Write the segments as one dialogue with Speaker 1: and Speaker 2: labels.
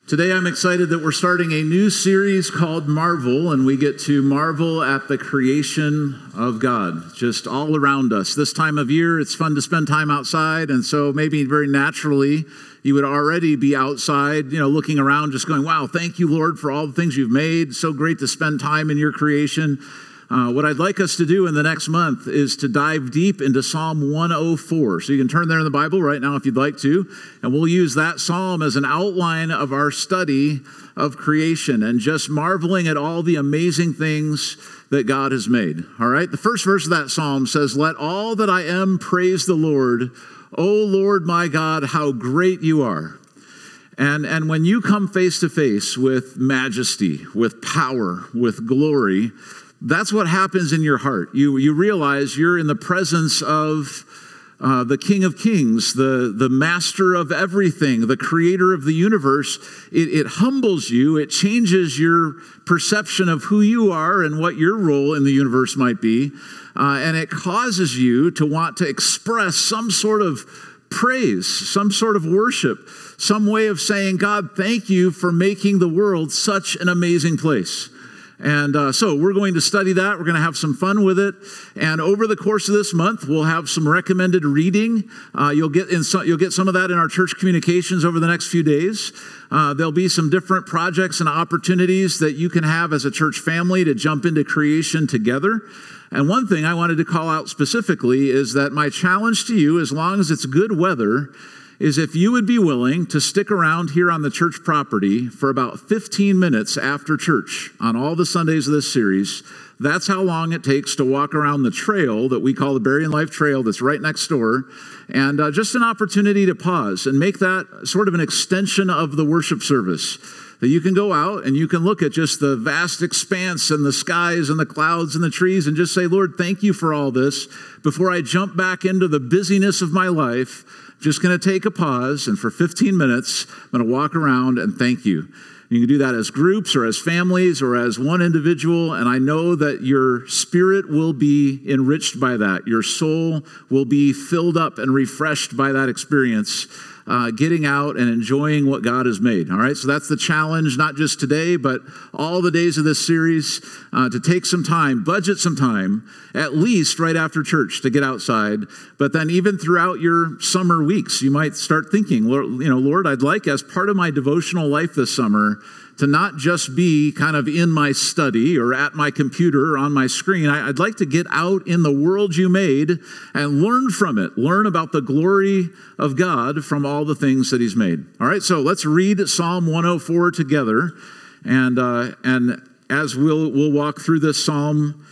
Speaker 1: Today I'm excited that we're starting a new series called Marvel, and we get to marvel at the creation of God, just all around us. This time of year, it's fun to spend time outside, and so maybe very naturally, you would already be outside, looking around, just going, wow, thank you, Lord, for all the things you've made. So great to spend time in your creation. What I'd like us to do in the next month is to dive deep into Psalm 104. So you can turn there in the Bible right now if you'd like to, and we'll use that psalm as an outline of our study of creation and just marveling at all the amazing things that God has made. All right, the first verse of that psalm says, "Let all that I am praise the Lord. O Lord my God, how great you are." And when you come face to face with majesty, with power, with glory, that's what happens in your heart. You realize you're in the presence of the King of Kings, the master of everything, the creator of the universe. It humbles you. It changes your perception of who you are and what your role in the universe might be. And it causes you to want to express some sort of praise, some sort of worship, some way of saying, God, thank you for making the world such an amazing place. And so we're going to study that. We're going to have some fun with it. And over the course of this month, we'll have some recommended reading. You'll get some of that in our church communications over the next few days. There'll be some different projects and opportunities that you can have as a church family to jump into creation together. And one thing I wanted to call out specifically is that my challenge to you, as long as it's good weather, is if you would be willing to stick around here on the church property for about 15 minutes after church on all the Sundays of this series. That's how long it takes to walk around the trail that we call the Berrien Life Trail that's right next door. And just an opportunity to pause and make that sort of an extension of the worship service. That you can go out and you can look at just the vast expanse and the skies and the clouds and the trees and just say, Lord, thank you for all this. Before I jump back into the busyness of my life, just going to take a pause, and for 15 minutes, I'm going to walk around and thank you. You can do that as groups or as families or as one individual, and I know that your spirit will be enriched by that. Your soul will be filled up and refreshed by that experience, getting out and enjoying what God has made. All right, so that's the challenge, not just today, but all the days of this series, to take some time, budget some time, at least right after church to get outside. But then even throughout your summer weeks, you might start thinking, Lord, I'd like as part of my devotional life this summer to not just be kind of in my study or at my computer or on my screen. I'd like to get out in the world you made and learn from it. Learn about the glory of God from all the things that he's made. All right, so let's read Psalm 104 together. And as we'll walk through this psalm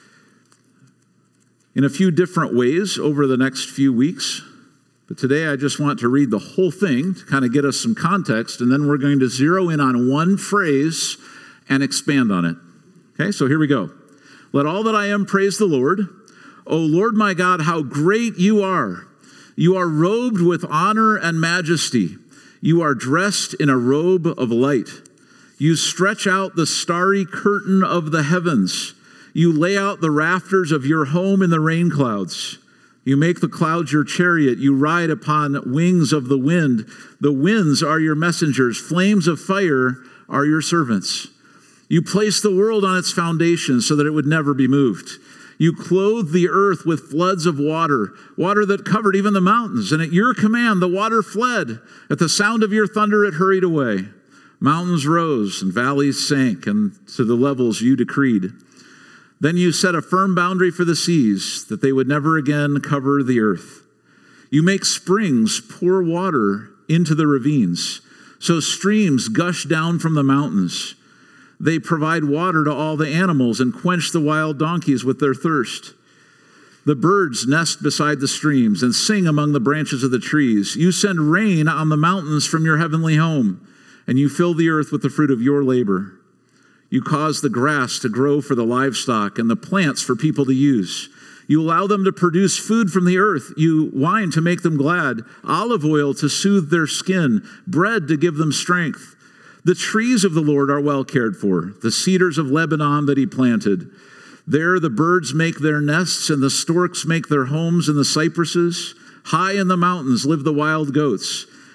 Speaker 1: in a few different ways over the next few weeks. But today I just want to read the whole thing to kind of get us some context, and then we're going to zero in on one phrase and expand on it. Okay, so here we go. Let all that I am praise the Lord. O Lord my God, how great you are. You are robed with honor and majesty. You are dressed in a robe of light. You stretch out the starry curtain of the heavens. You lay out the rafters of your home in the rain clouds. You make the clouds your chariot. You ride upon wings of the wind. The winds are your messengers. Flames of fire are your servants. You place the world on its foundation so that it would never be moved. You clothe the earth with floods of water, water that covered even the mountains. And at your command, the water fled. At the sound of your thunder, it hurried away. Mountains rose and valleys sank, and to the levels you decreed. Then you set a firm boundary for the seas, that they would never again cover the earth. You make springs pour water into the ravines, so streams gush down from the mountains. They provide water to all the animals and quench the wild donkeys with their thirst. The birds nest beside the streams and sing among the branches of the trees. You send rain on the mountains from your heavenly home, and you fill the earth with the fruit of your labor. You cause the grass to grow for the livestock and the plants for people to use. You allow them to produce food from the earth. You wine to make them glad, olive oil to soothe their skin, bread to give them strength. The trees of the Lord are well cared for, the cedars of Lebanon that he planted. There the birds make their nests and the storks make their homes in the cypresses. High in the mountains live the wild goats,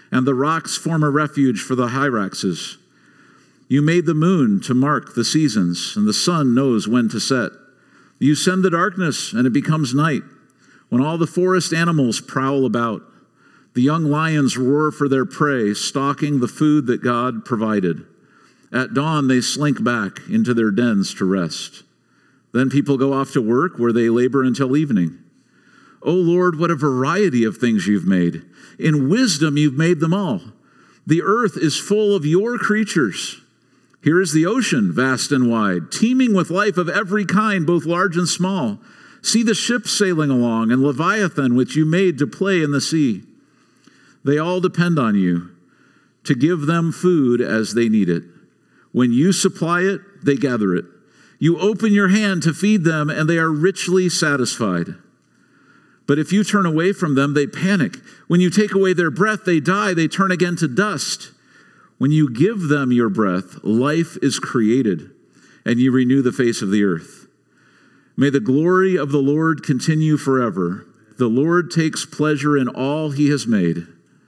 Speaker 1: and the rocks form a refuge for the hyraxes. You made the moon to mark the seasons, and the sun knows when to set. You send the darkness, and it becomes night, when all the forest animals prowl about. The young lions roar for their prey, stalking the food that God provided. At dawn, they slink back into their dens to rest. Then people go off to work, where they labor until evening. O Lord, what a variety of things you've made. In wisdom, you've made them all. The earth is full of your creatures. Here is the ocean, vast and wide, teeming with life of every kind, both large and small. See the ships sailing along, and Leviathan, which you made to play in the sea. They all depend on you to give them food as they need it. When you supply it, they gather it. You open your hand to feed them, and they are richly satisfied. But if you turn away from them, they panic. When you take away their breath, they die. They turn again to dust. When you give them your breath, life is created, and you renew the face of the earth. May the glory of the Lord continue forever. The Lord takes pleasure in all he has made.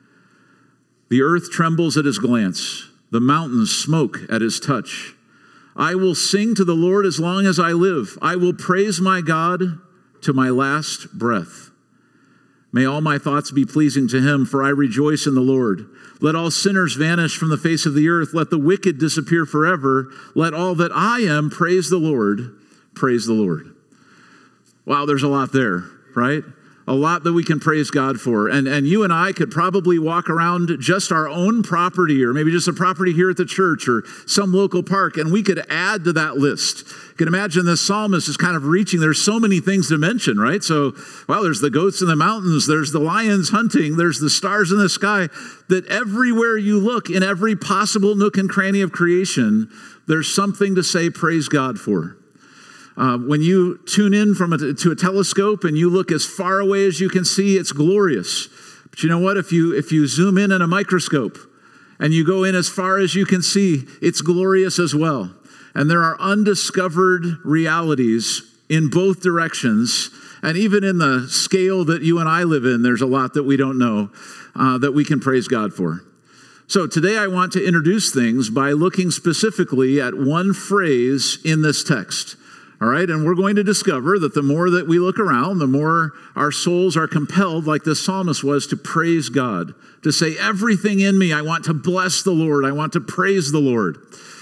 Speaker 1: The earth trembles at his glance. The mountains smoke at his touch. I will sing to the Lord as long as I live. I will praise my God to my last breath. May all my thoughts be pleasing to him, for I rejoice in the Lord. Let all sinners vanish from the face of the earth. Let the wicked disappear forever. Let all that I am praise the Lord. Praise the Lord. Wow, there's a lot there, right? A lot that we can praise God for. And you and I could probably walk around just our own property, or maybe just a property here at the church or some local park, and we could add to that list. You can imagine this psalmist is kind of reaching. There's so many things to mention, right? So, well, there's the goats in the mountains, there's the lions hunting, there's the stars in the sky, that everywhere you look, in every possible nook and cranny of creation, there's something to say praise God for. When you tune in to a telescope and you look as far away as you can see, it's glorious. But you know what? If you zoom in a microscope and you go in as far as you can see, it's glorious as well. And there are undiscovered realities in both directions. And even in the scale that you and I live in, there's a lot that we don't know that we can praise God for. So today I want to introduce things by looking specifically at one phrase in this text. All right, and we're going to discover that the more that we look around, the more our souls are compelled, like this psalmist was, to praise God, to say, everything in me, I want to bless the Lord, I want to praise the Lord.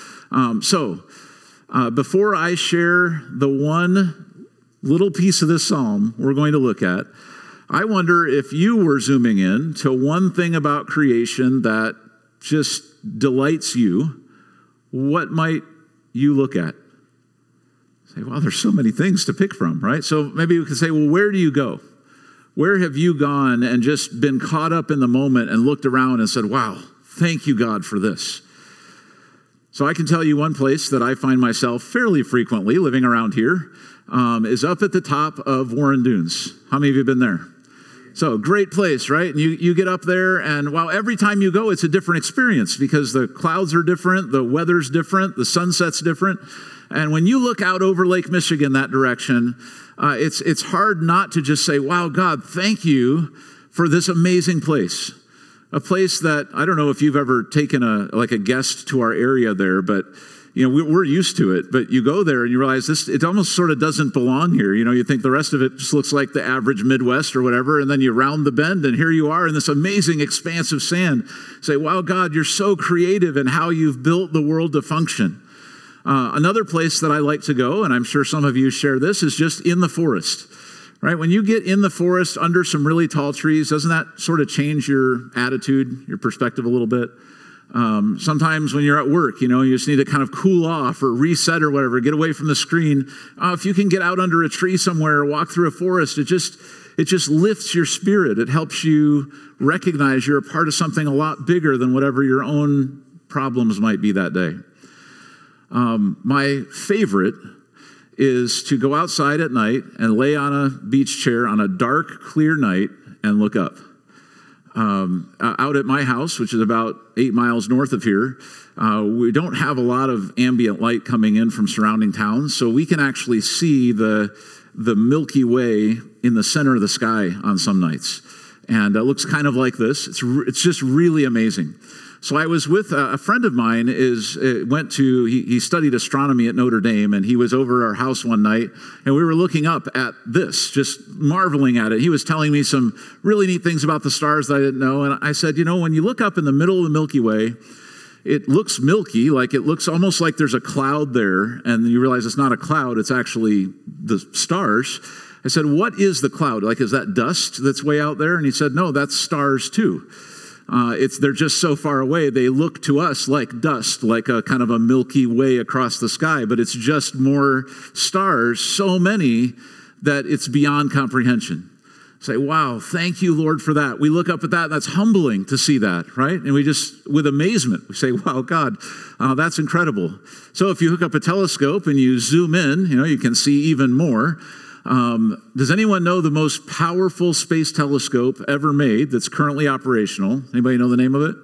Speaker 1: Before I share the one little piece of this psalm we're going to look at, I wonder if you were zooming in to one thing about creation that just delights you, what might you look at? Wow, there's so many things to pick from, right? So maybe we could say, well, where do you go? Where have you gone and just been caught up in the moment and looked around and said, wow, thank you, God, for this? So I can tell you one place that I find myself fairly frequently living around here is up at the top of Warren Dunes. How many of you have been there? So great place, right? And you get up there, and wow, every time you go, it's a different experience because the clouds are different, the weather's different, the sunset's different. And when you look out over Lake Michigan that direction, it's hard not to just say, wow, God, thank you for this amazing place. A place that, I don't know if you've ever taken a guest to our area there, but you know, we're used to it. But you go there and you realize it almost sort of doesn't belong here. You know, you think the rest of it just looks like the average Midwest or whatever, and then you round the bend and here you are in this amazing expanse of sand. Say, wow, God, you're so creative in how you've built the world to function. Another place that I like to go, and I'm sure some of you share this, is just in the forest, right? When you get in the forest under some really tall trees, doesn't that sort of change your attitude, your perspective a little bit? Sometimes when you're at work, you know, you just need to kind of cool off or reset or whatever, get away from the screen. If you can get out under a tree somewhere or walk through a forest, it just lifts your spirit. It helps you recognize you're a part of something a lot bigger than whatever your own problems might be that day. My favorite is to go outside at night and lay on a beach chair on a dark, clear night and look up. Out at my house, which is about 8 miles north of here, we don't have a lot of ambient light coming in from surrounding towns, so we can actually see the Milky Way in the center of the sky on some nights. And it looks kind of like this. It's just really amazing. So I was with a friend of mine. He studied astronomy at Notre Dame, and he was over at our house one night, and we were looking up at this, just marveling at it. He was telling me some really neat things about the stars that I didn't know, and I said, when you look up in the middle of the Milky Way, it looks milky, like it looks almost like there's a cloud there, and you realize it's not a cloud, it's actually the stars. I said, what is the cloud? Like, is that dust that's way out there? And he said, no, that's stars too. They're just so far away, they look to us like dust, like a kind of a Milky Way across the sky, but it's just more stars, so many that it's beyond comprehension. Say, wow, thank you, Lord, for that. We look up at that, and that's humbling to see that, right? And we just, with amazement, we say, wow, God, that's incredible. So if you hook up a telescope and you zoom in, you can see even more. Does anyone know the most powerful space telescope ever made that's currently operational? Anybody know the name of it?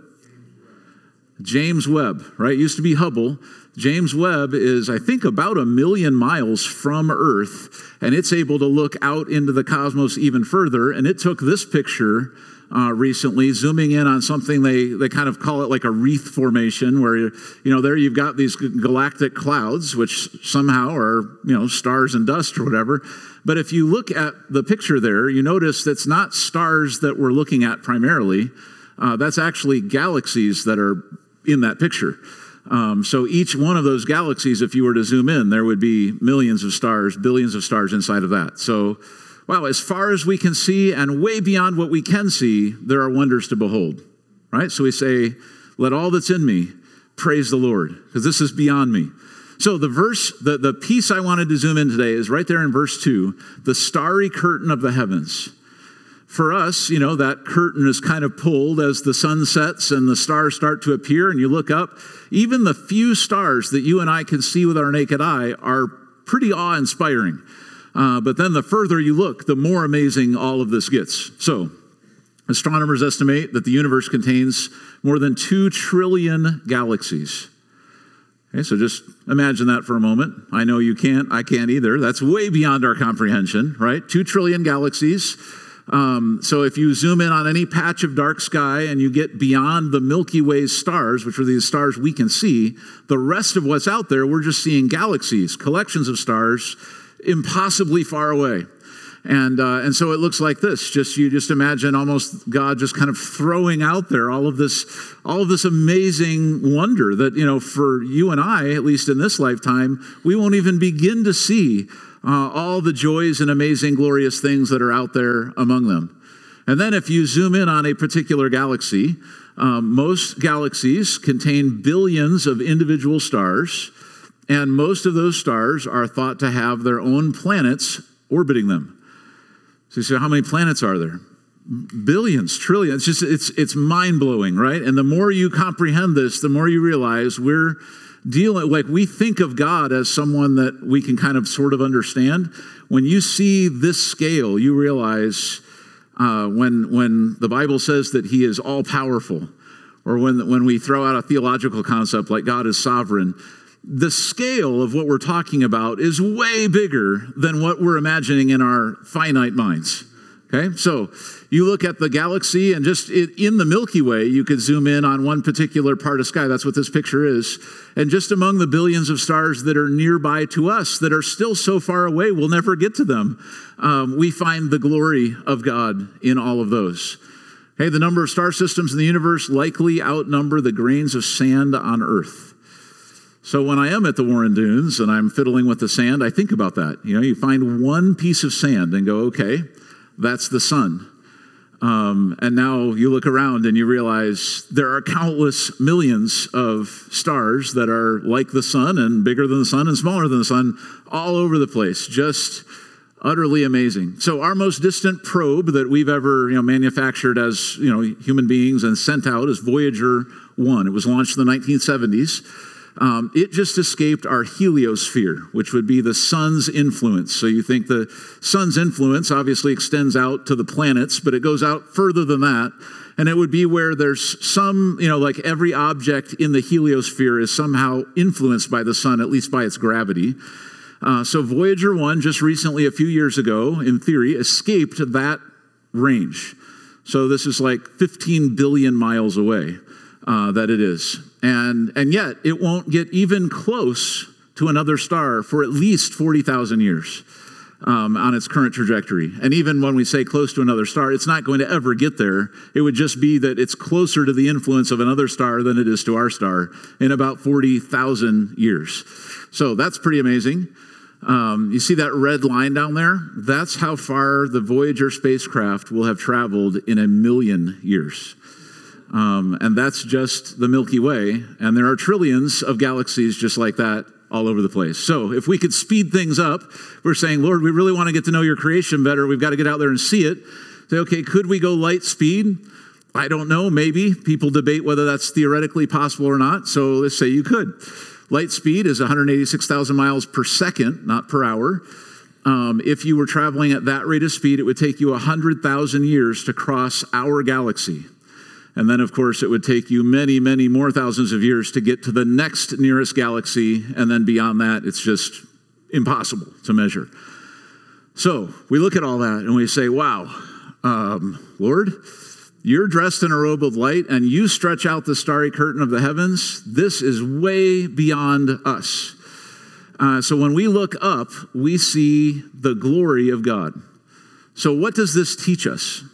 Speaker 1: James Webb, right? It used to be Hubble. James Webb is, I think, about 1 million miles from Earth, and it's able to look out into the cosmos even further. And it took this picture recently, zooming in on something they kind of call it like a wreath formation, where there you've got these galactic clouds, which somehow are stars and dust or whatever. But if you look at the picture there, you notice that's not stars that we're looking at primarily. That's actually galaxies that are in that picture. So each one of those galaxies, if you were to zoom in, there would be millions of stars, billions of stars inside of that. So, wow, as far as we can see and way beyond what we can see, there are wonders to behold, right? So we say, let all that's in me praise the Lord, because this is beyond me. So the piece I wanted to zoom in today is right there in verse 2, the starry curtain of the heavens. For us, that curtain is kind of pulled as the sun sets and the stars start to appear, and you look up. Even the few stars that you and I can see with our naked eye are pretty awe-inspiring. But then the further you look, the more amazing all of this gets. So, astronomers estimate that the universe contains more than 2 trillion galaxies. Okay, so just imagine that for a moment. I know you can't, I can't either. That's way beyond our comprehension, right? 2 trillion galaxies. So if you zoom in on any patch of dark sky and you get beyond the Milky Way stars, which are these stars we can see, the rest of what's out there, we're just seeing galaxies, collections of stars, impossibly far away. And so it looks like this. You just imagine almost God just kind of throwing out there all of this amazing wonder that, for you and I, at least in this lifetime, we won't even begin to see all the joys and amazing, glorious things that are out there among them. And then if you zoom in on a particular galaxy, most galaxies contain billions of individual stars, and most of those stars are thought to have their own planets orbiting them. So you say, how many planets are there? Billions, trillions. It's mind-blowing, right? And the more you comprehend this, the more you realize we're dealing, like we think of God as someone that we can kind of sort of understand. When you see this scale, you realize when the Bible says that he is all-powerful, or when we throw out a theological concept like God is sovereign, the scale of what we're talking about is way bigger than what we're imagining in our finite minds. Okay, so you look at the galaxy, and just in the Milky Way, you could zoom in on one particular part of sky. That's what this picture is. And just among the billions of stars that are nearby to us, that are still so far away, we'll never get to them, we find the glory of God in all of those. Okay, the number of star systems in the universe likely outnumber the grains of sand on Earth. So when I am at the Warren Dunes and I'm fiddling with the sand, I think about that. You find one piece of sand and go, okay, that's the sun. And now you look around and you realize there are countless millions of stars that are like the sun and bigger than the sun and smaller than the sun all over the place. Just utterly amazing. So our most distant probe that we've ever manufactured as human beings and sent out is Voyager 1. It was launched in the 1970s. It just escaped our heliosphere, which would be the sun's influence. So you think the sun's influence obviously extends out to the planets, but it goes out further than that. And it would be where there's some, like every object in the heliosphere is somehow influenced by the sun, at least by its gravity. So Voyager 1, just recently, a few years ago, in theory, escaped that range. So this is like 15 billion miles away that it is. And yet it won't get even close to another star for at least 40,000 years on its current trajectory. And even when we say close to another star, it's not going to ever get there. It would just be that it's closer to the influence of another star than it is to our star in about 40,000 years. So that's pretty amazing. You see that red line down there? That's how far the Voyager spacecraft will have traveled in 1 million years. And that's just the Milky Way. And there are trillions of galaxies just like that all over the place. So if we could speed things up, we're saying, Lord, we really want to get to know your creation better. We've got to get out there and see it. Say, okay, could we go light speed? I don't know, maybe. People debate whether that's theoretically possible or not. So let's say you could. Light speed is 186,000 miles per second, not per hour. If you were traveling at that rate of speed, it would take you 100,000 years to cross our galaxy. And then, of course, it would take you many, many more thousands of years to get to the next nearest galaxy. And then beyond that, it's just impossible to measure. So we look at all that and we say, wow, Lord, you're dressed in a robe of light and you stretch out the starry curtain of the heavens. This is way beyond us. So when we look up, we see the glory of God. So what does this teach us?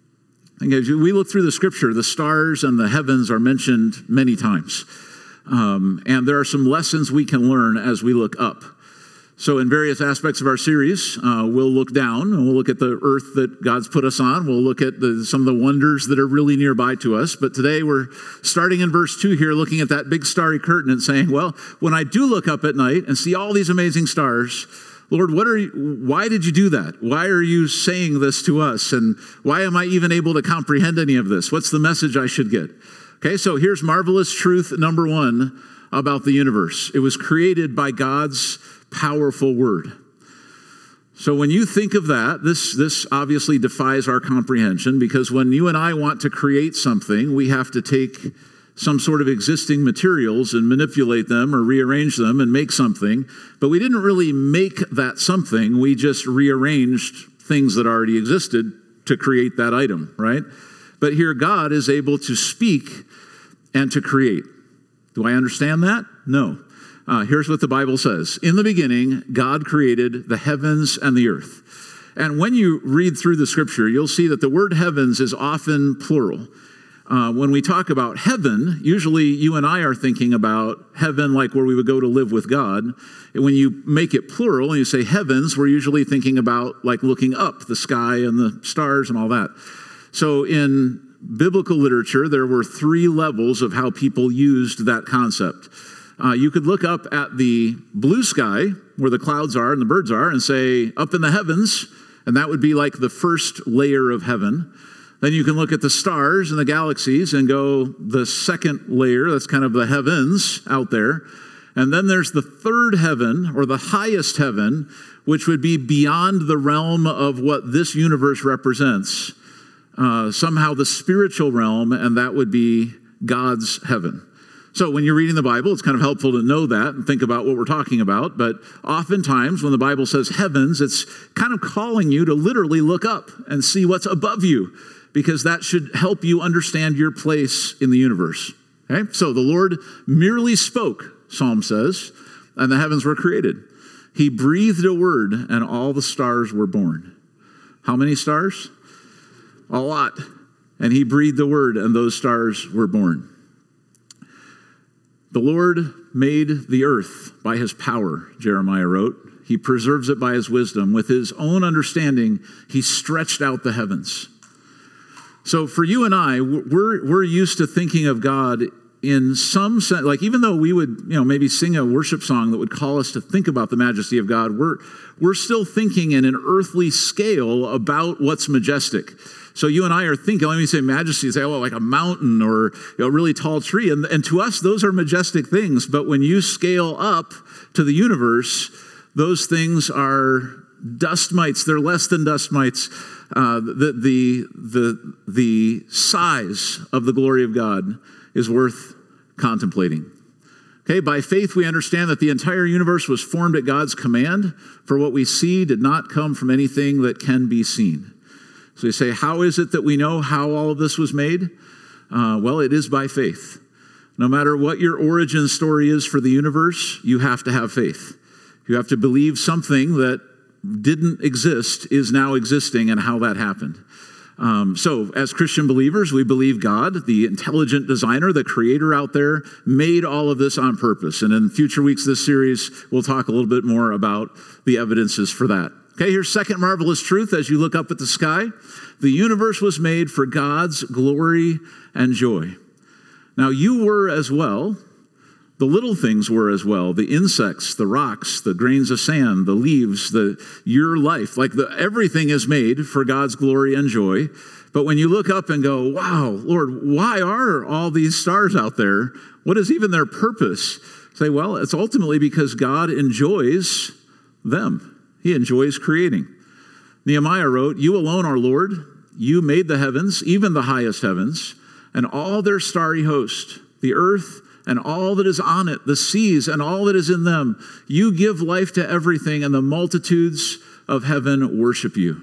Speaker 1: As we look through the scripture, the stars and the heavens are mentioned many times. And there are some lessons we can learn as we look up. So in various aspects of our series, we'll look down and we'll look at the earth that God's put us on. We'll look at some of the wonders that are really nearby to us. But today we're starting in verse 2 here, looking at that big starry curtain and saying, well, when I do look up at night and see all these amazing stars, Lord, why did you do that? Why are you saying this to us? And why am I even able to comprehend any of this? What's the message I should get? Okay, so here's marvelous truth number 1 about the universe. It was created by God's powerful word. So when you think of that, this obviously defies our comprehension, because when you and I want to create something, we have to take some sort of existing materials and manipulate them or rearrange them and make something. But we didn't really make that something. We just rearranged things that already existed to create that item, right? But here God is able to speak and to create. Do I understand that? No. Here's what the Bible says. In the beginning, God created the heavens and the earth. And when you read through the scripture, you'll see that the word heavens is often plural. When we talk about heaven, usually you and I are thinking about heaven like where we would go to live with God. And when you make it plural and you say heavens, we're usually thinking about like looking up, the sky and the stars and all that. So in biblical literature, there were 3 levels of how people used that concept. You could look up at the blue sky where the clouds are and the birds are and say up in the heavens, and that would be like the first layer of heaven. Then you can look at the stars and the galaxies and go the second layer, that's kind of the heavens out there. And then there's the third heaven, or the highest heaven, which would be beyond the realm of what this universe represents. Somehow the spiritual realm, and that would be God's heaven. So when you're reading the Bible, it's kind of helpful to know that and think about what we're talking about. But oftentimes when the Bible says heavens, it's kind of calling you to literally look up and see what's above you, because that should help you understand your place in the universe. Okay? So the Lord merely spoke, Psalm says, and the heavens were created. He breathed a word and all the stars were born. How many stars? A lot. And he breathed the word and those stars were born. The Lord made the earth by his power, Jeremiah wrote. He preserves it by his wisdom. With his own understanding, he stretched out the heavens. So for you and I, we're used to thinking of God in some sense, like even though we would, maybe sing a worship song that would call us to think about the majesty of God, we're still thinking in an earthly scale about what's majestic. So you and I are thinking, let me say majesty, say, like a mountain or a really tall tree. And to us, those are majestic things. But when you scale up to the universe, those things are dust mites. They're less than dust mites. The size of the glory of God is worth contemplating. Okay, by faith we understand that the entire universe was formed at God's command, for what we see did not come from anything that can be seen. So you say, how is it that we know how all of this was made? Well, it is by faith. No matter what your origin story is for the universe, you have to have faith. You have to believe something that didn't exist is now existing and how that happened. So as Christian believers, we believe God, the intelligent designer, the creator out there, made all of this on purpose. And in future weeks of this series, we'll talk a little bit more about the evidences for that. Okay, here's second marvelous truth as you look up at the sky. The universe was made for God's glory and joy. Now you were as well. The little things were as well. The insects, the rocks, the grains of sand, the leaves, your life. Everything is made for God's glory and joy. But when you look up and go, wow, Lord, why are all these stars out there? What is even their purpose? Say, well, it's ultimately because God enjoys them. He enjoys creating. Nehemiah wrote, "You alone are Lord. You made the heavens, even the highest heavens, and all their starry host, the earth and all that is on it, the seas and all that is in them. You give life to everything, and the multitudes of heaven worship you."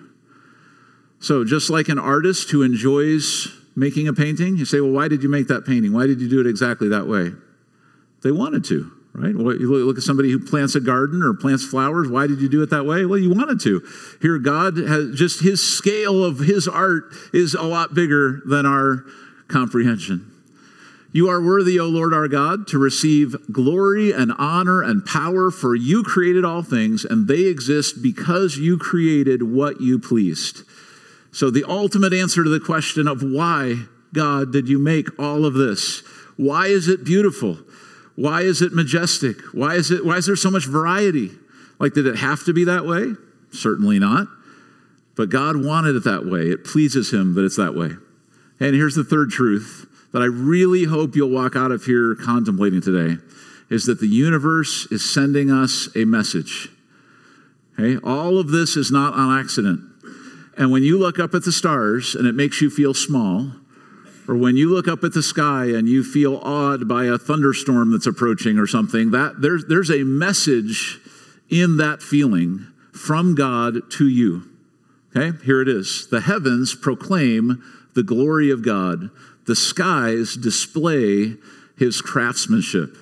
Speaker 1: So just like an artist who enjoys making a painting, you say, well, why did you make that painting? Why did you do it exactly that way? They wanted to. Right? Well, you look at somebody who plants a garden or plants flowers. Why did you do it that way? Well, you wanted to. Here, God has just his scale of his art is a lot bigger than our comprehension. You are worthy, O Lord our God, to receive glory and honor and power, for you created all things, and they exist because you created what you pleased. So the ultimate answer to the question of why, God, did you make all of this? Why is it beautiful? Why is it majestic? Why is there so much variety? Did it have to be that way? Certainly not. But God wanted it that way. It pleases him that it's that way. And here's the third truth that I really hope you'll walk out of here contemplating today, is that the universe is sending us a message. Okay? All of this is not on accident. And when you look up at the stars and it makes you feel small, or when you look up at the sky and you feel awed by a thunderstorm that's approaching or something, that there's a message in that feeling from God to you. Okay, here it is. The heavens proclaim the glory of God. The skies display his craftsmanship.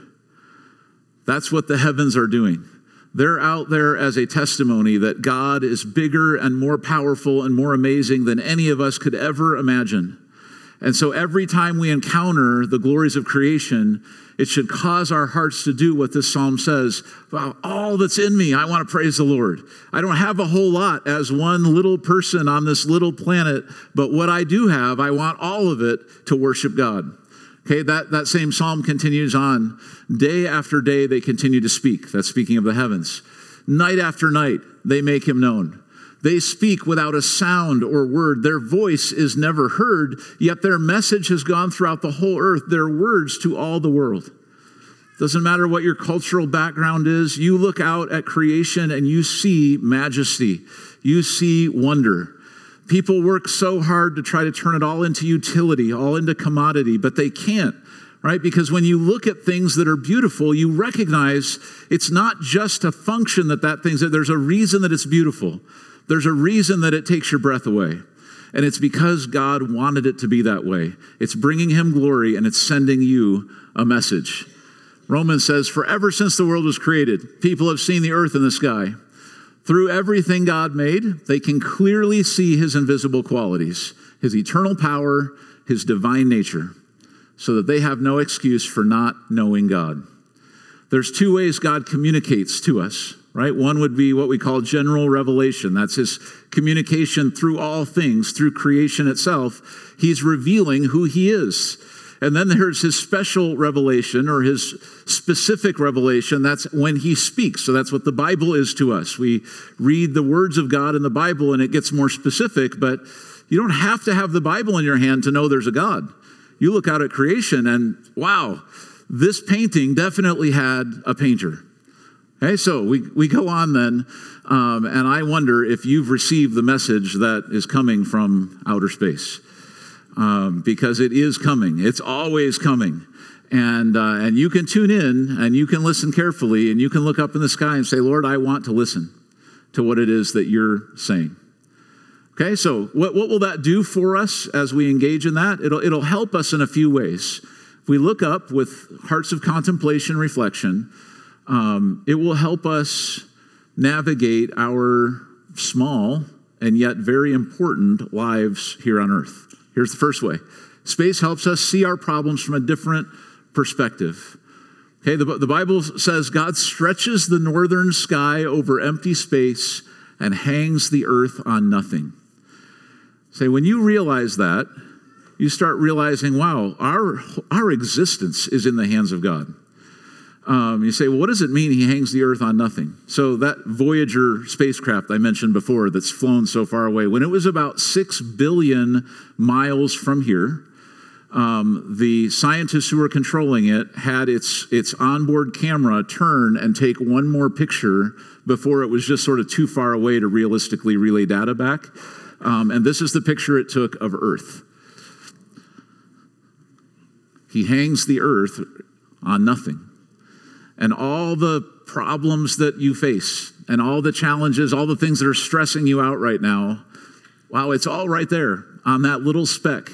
Speaker 1: That's what the heavens are doing. They're out there as a testimony that God is bigger and more powerful and more amazing than any of us could ever imagine. And so every time we encounter the glories of creation, it should cause our hearts to do what this psalm says. Wow, all that's in me, I want to praise the Lord. I don't have a whole lot as one little person on this little planet, but what I do have, I want all of it to worship God. Okay, that same psalm continues on. Day after day, they continue to speak. That's speaking of the heavens. Night after night, they make him known. They speak without a sound or word. Their voice is never heard, yet their message has gone throughout the whole earth, their words to all the world. Doesn't matter what your cultural background is, you look out at creation and you see majesty. You see wonder. People work so hard to try to turn it all into utility, all into commodity, but they can't. Right? Because when you look at things that are beautiful, you recognize it's not just a function that there's a reason that it's beautiful. There's a reason that it takes your breath away. And it's because God wanted it to be that way. It's bringing him glory and it's sending you a message. Romans says, "For ever since the world was created, people have seen the earth and the sky. Through everything God made, they can clearly see his invisible qualities, his eternal power, his divine nature, so that they have no excuse for not knowing God." There's two ways God communicates to us. Right? One would be what we call general revelation. That's his communication through all things, through creation itself. He's revealing who he is. And then there's his special revelation or his specific revelation. That's when he speaks. So that's what the Bible is to us. We read the words of God in the Bible and it gets more specific, but you don't have to have the Bible in your hand to know there's a God. You look out at creation and wow, this painting definitely had a painter. Okay, so we go on then, and I wonder if you've received the message that is coming from outer space, because it is coming. It's always coming, and you can tune in and you can listen carefully and you can look up in the sky and say, "Lord, I want to listen to what it is that you're saying." Okay, so what will that do for us as we engage in that? It'll help us in a few ways. If we look up with hearts of contemplation, reflection, it will help us navigate our small and yet very important lives here on earth. Here's the first way. Space helps us see our problems from a different perspective. Okay, the Bible says God stretches the northern sky over empty space and hangs the earth on nothing. Say, when you realize that, you start realizing, wow, our existence is in the hands of God. You say, well, what does it mean he hangs the earth on nothing? So that Voyager spacecraft I mentioned before that's flown so far away, when it was about 6 billion miles from here, the scientists who were controlling it had its onboard camera turn and take one more picture before it was just sort of too far away to realistically relay data back. And this is the picture it took of Earth. He hangs the earth on nothing. And all the problems that you face and all the challenges, all the things that are stressing you out right now, wow, it's all right there on that little speck.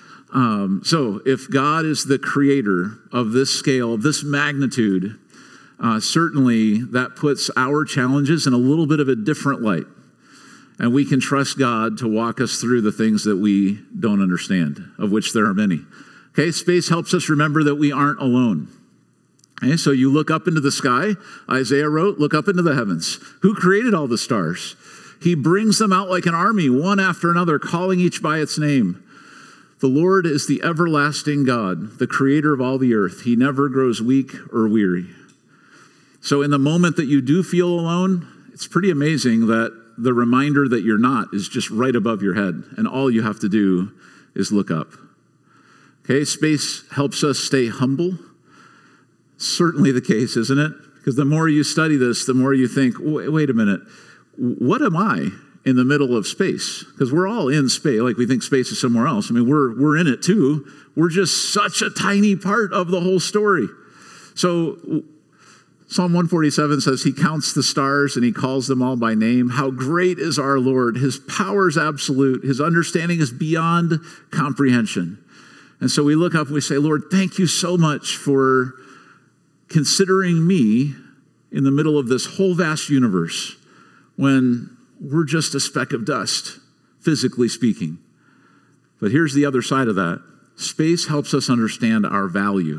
Speaker 1: So if God is the creator of this scale, of this magnitude, certainly that puts our challenges in a little bit of a different light. And we can trust God to walk us through the things that we don't understand, of which there are many. Okay, space helps us remember that we aren't alone. Okay, so you look up into the sky. Isaiah wrote, look up into the heavens. Who created all the stars? He brings them out like an army, one after another, calling each by its name. The Lord is the everlasting God, the creator of all the earth. He never grows weak or weary. So in the moment that you do feel alone, it's pretty amazing that the reminder that you're not is just right above your head, and all you have to do is look up. Okay, space helps us stay humble. Certainly the case, isn't it? Because the more you study this, the more you think, wait a minute, what am I in the middle of space? Because we're all in space, like we think space is somewhere else. I mean, we're in it too. We're just such a tiny part of the whole story. So Psalm 147 says he counts the stars and he calls them all by name. How great is our Lord. His power is absolute. His understanding is beyond comprehension. And so we look up and we say, Lord, thank you so much for considering me in the middle of this whole vast universe when we're just a speck of dust, physically speaking. But here's the other side of that. Space helps us understand our value.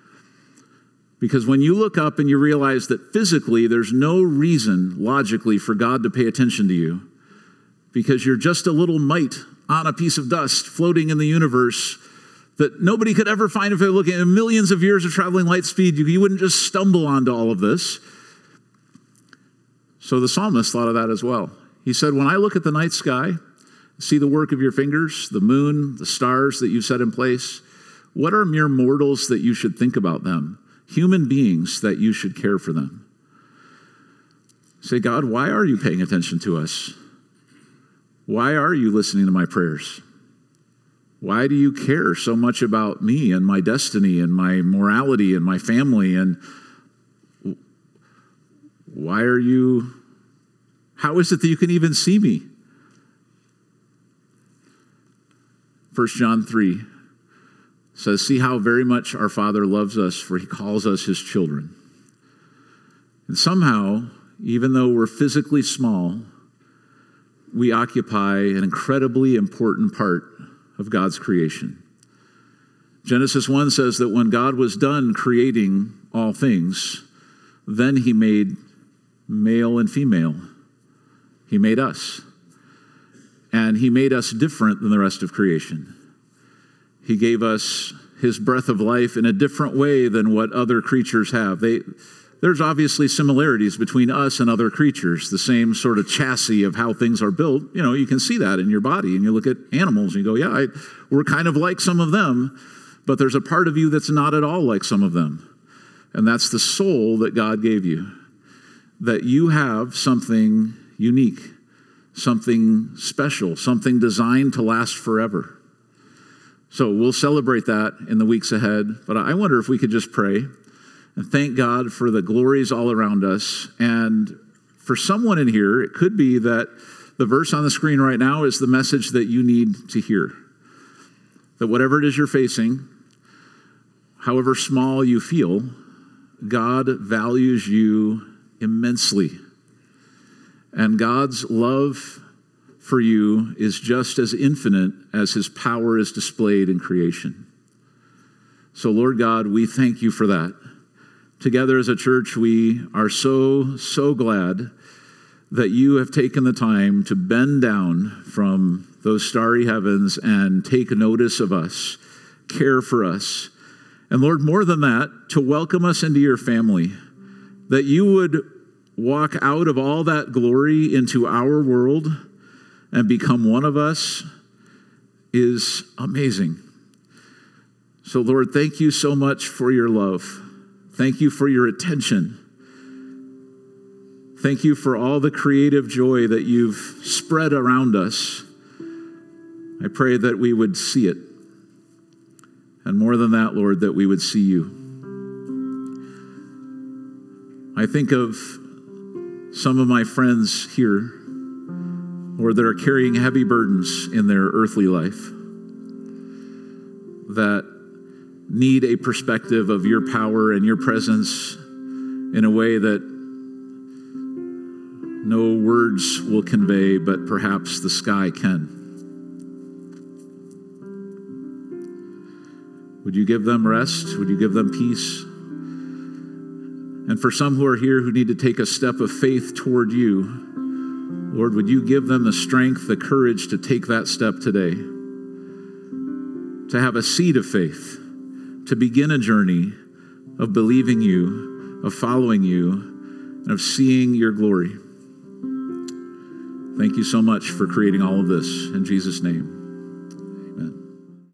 Speaker 1: Because when you look up and you realize that physically there's no reason logically for God to pay attention to you, because you're just a little mite on a piece of dust floating in the universe that nobody could ever find if they were looking at millions of years of traveling light speed. You wouldn't just stumble onto all of this. So the psalmist thought of that as well. He said, when I look at the night sky, see the work of your fingers, the moon, the stars that you've set in place, what are mere mortals that you should think about them? Human beings that you should care for them. Say, God, why are you paying attention to us? Why are you listening to my prayers? Why do you care so much about me and my destiny and my morality and my family? And how is it that you can even see me? 1 John 3 says, see how very much our Father loves us, for he calls us his children. And somehow, even though we're physically small, we occupy an incredibly important part of God's creation. Genesis 1 says that when God was done creating all things, then he made male and female. He made us. And he made us different than the rest of creation. He gave us his breath of life in a different way than what other creatures have. There's obviously similarities between us and other creatures, the same sort of chassis of how things are built. You know, you can see that in your body, and you look at animals and you go, yeah, we're kind of like some of them, but there's a part of you that's not at all like some of them. And that's the soul that God gave you, that you have something unique, something special, something designed to last forever. So we'll celebrate that in the weeks ahead, but I wonder if we could just pray and thank God for the glories all around us. And for someone in here, it could be that the verse on the screen right now is the message that you need to hear. That whatever it is you're facing, however small you feel, God values you immensely. And God's love for you is just as infinite as his power is displayed in creation. So, Lord God, we thank you for that. Together as a church, we are so glad that you have taken the time to bend down from those starry heavens and take notice of us, care for us. And Lord, more than that, to welcome us into your family, that you would walk out of all that glory into our world and become one of us is amazing. So Lord, thank you so much for your love. Thank you for your attention. Thank you for all the creative joy that you've spread around us. I pray that we would see it. And more than that, Lord, that we would see you. I think of some of my friends here, Lord, that are carrying heavy burdens in their earthly life, that need a perspective of your power and your presence in a way that no words will convey, but perhaps the sky can. Would you give them rest? Would you give them peace? And for some who are here who need to take a step of faith toward you, Lord, would you give them the strength, the courage to take that step today, to have a seed of faith, to begin a journey of believing you, of following you, and of seeing your glory. Thank you so much for creating all of this. In Jesus' name.